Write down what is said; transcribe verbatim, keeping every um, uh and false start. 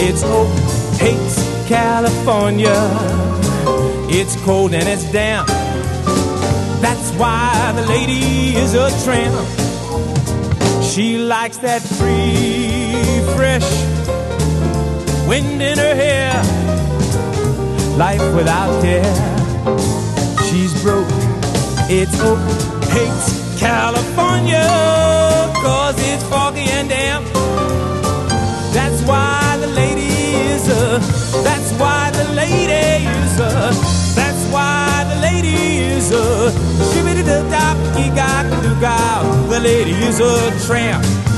It's hope, hates California. It's cold and it's damp. That's why the lady is a tramp. She likes that free, fresh wind in her hair, life without care. She's broke, it's hope, hates California, 'cause it's foggy and damp. That's why the lady is a, that's why the lady is a, that's why the lady is a, shibbity-doo-dah, he got to go. The lady is a tramp.